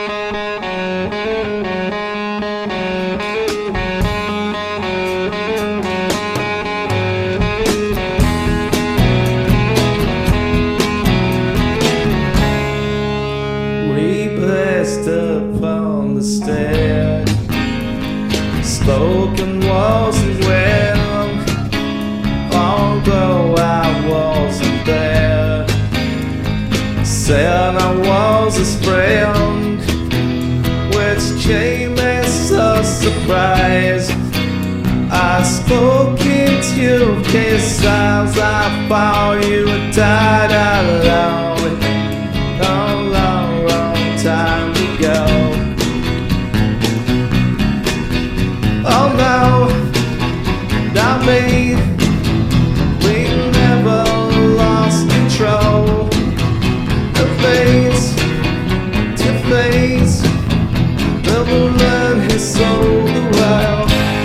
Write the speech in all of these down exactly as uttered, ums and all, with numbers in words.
Upon the stair, spoken wasn't well, although I wasn't there. Said I was his friend, which came as a surprise. I spoke into your kiss as I found you had died out loud a long, long time ago. Oh no, not me. We never lost control. The face to face, the woman who sold the world.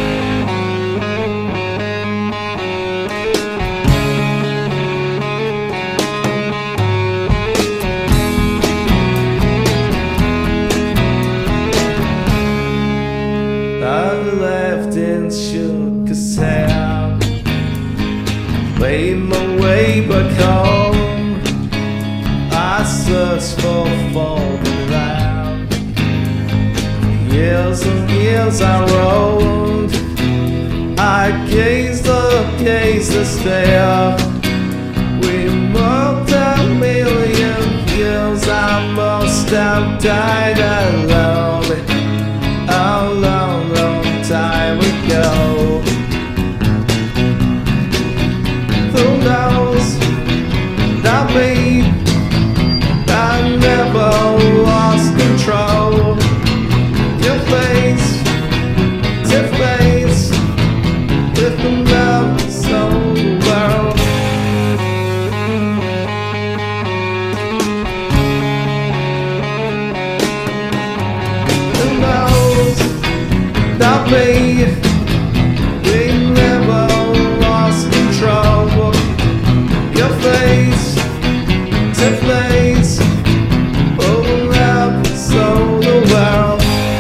I left and shook his hand, made my way back home. I searched for foreign land. Years and years I roamed. I gazed up, gazed a stare. We moved a million years. I must have died alone a long, long time ago. Who knows? Not me. I never lost control. Your face to face with the mountains of the world. Who knows? Not me. We never lost control. Your face to face, open up, so the world.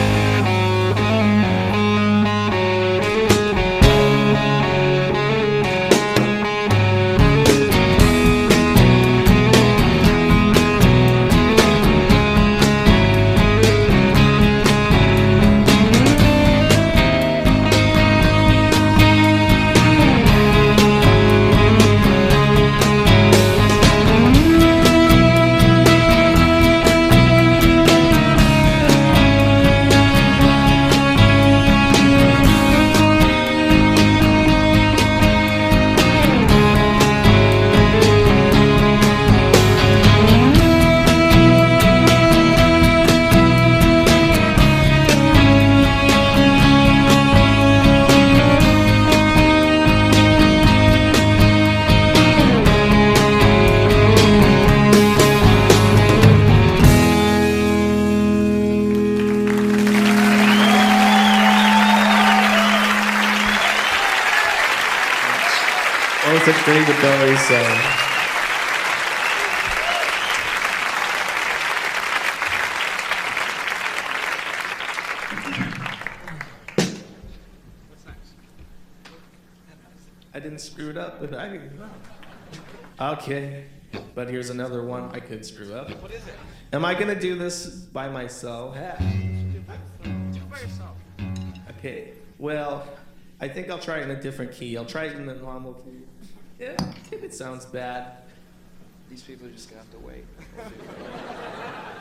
That was a David Bowie song. What's next? I didn't screw it up, but I. Okay, but here's another one I could screw up. What is it? Am I gonna do this by myself? Do it by yourself. Okay, well, I think I'll try it in a different key. I'll try it in the normal key. Yeah, if it sounds bad. These people are just gonna have to wait.